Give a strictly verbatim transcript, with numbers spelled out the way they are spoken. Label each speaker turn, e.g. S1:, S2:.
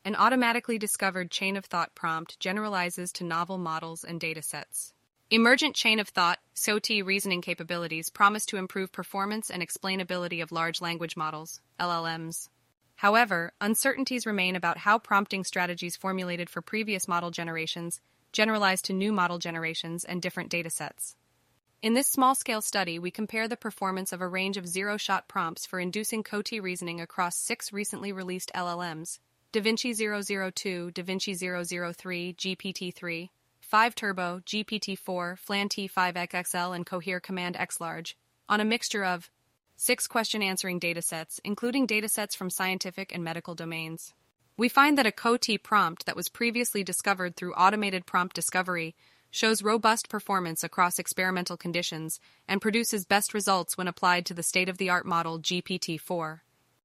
S1: An automatically discovered chain of thought prompt generalizes to novel models and datasets. Emergent chain of thought (S O T) reasoning capabilities promise to improve performance and explainability of large language models (L L Ms). However, uncertainties remain about how prompting strategies formulated for previous model generations generalize to new model generations and different datasets. In this small-scale study, we compare the performance of a range of zero-shot prompts for inducing C O T reasoning across six recently released L L Ms: DaVinci zero zero two, DaVinci zero zero three, G P T three, five Turbo, G P T four, Flan T five X X L, and Cohere Command X Large, on a mixture of six question-answering datasets, including datasets from scientific and medical domains. We find that a C O T prompt that was previously discovered through automated prompt discovery shows robust performance across experimental conditions and produces best results when applied to the state-of-the-art model G P T four.